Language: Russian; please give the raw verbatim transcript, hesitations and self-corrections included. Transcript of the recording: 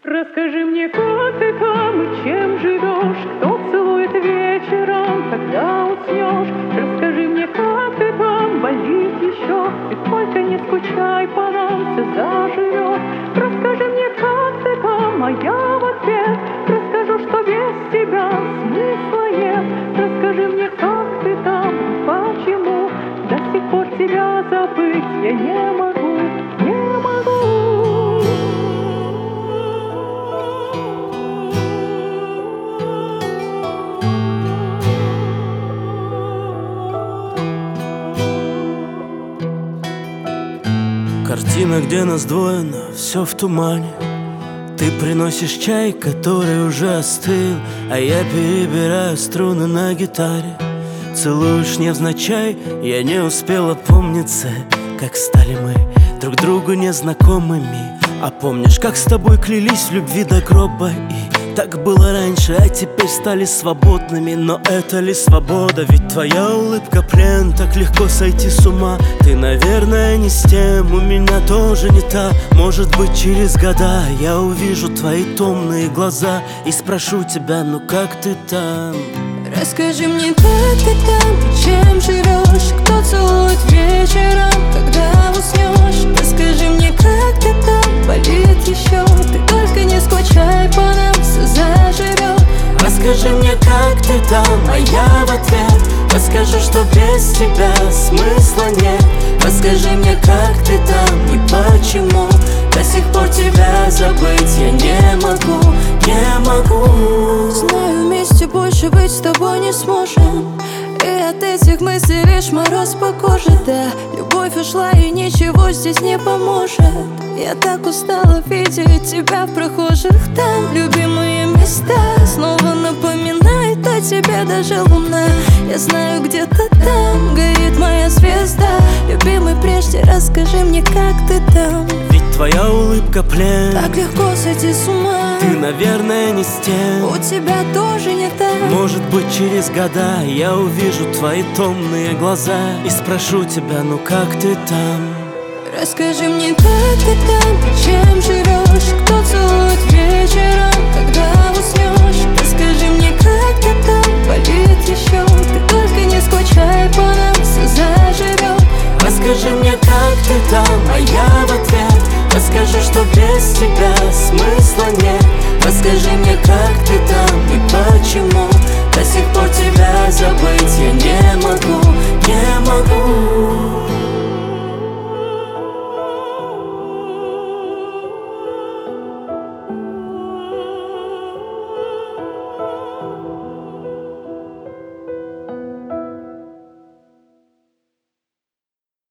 Расскажи мне, как ты там и чем живешь, кто целует вечером, когда уснешь. Расскажи мне, как ты там, болит еще, ты только не скучай, по нам все заживет. Расскажи мне, как ты там, а я в ответ расскажу, что без тебя смысла нет. Расскажи мне, как ты там, почему до сих пор тебя забыть я не могу, не могу. Картина, где нас двое, но все в тумане. Ты приносишь чай, который уже остыл, а я перебираю струны на гитаре. Целуешь невзначай, я не успел опомниться, как стали мы друг другу незнакомыми. А помнишь, как с тобой клялись в любви до гроба? И так было раньше, а теперь стали свободными. Но это ли свобода? Ведь твоя улыбка плен, так легко сойти с ума. Ты, наверное, не с тем, у меня тоже не та. Может быть, через года я увижу твои томные глаза и спрошу тебя, ну как ты там? Расскажи мне, как ты там и чем живешь, кто целует вечером, когда уснешь. Расскажи мне, как ты там, болит еще, ты только не скучай, по нам все заживет. Расскажи мне, как ты там, а я в ответ расскажу, что без тебя смысла нет. Расскажи мне, как ты там и почему до сих пор тебя забыть я не могу, не могу. Знаю, вместе больше быть с тобой не сможем, и от этих мыслей лишь мороз по коже. Да, любовь ушла и ничего здесь не поможет. Я так устала видеть тебя в прохожих. Там любимые места снова напоминает о тебе даже луна. Я знаю, где-то там горит моя звезда. Любимый, прежде расскажи мне, как ты там. Ведь твоя улыбка плен, так легко сойти с ума. Ты, наверное, не с тем, у тебя тоже не так. Может быть, через года я увижу твои томные глаза и спрошу тебя, ну как ты там? Расскажи мне, как ты там и чем живешь, кто целует вечером, когда уснешь. Расскажи мне, как ты там, болит еще, ты только не скучай, по нам все заживет. Расскажи мне, как ты там, а я в ответ расскажу, что без тебя смысла нет. Расскажи мне, как ты там и почему до сих пор тебя забыть я не могу, не могу.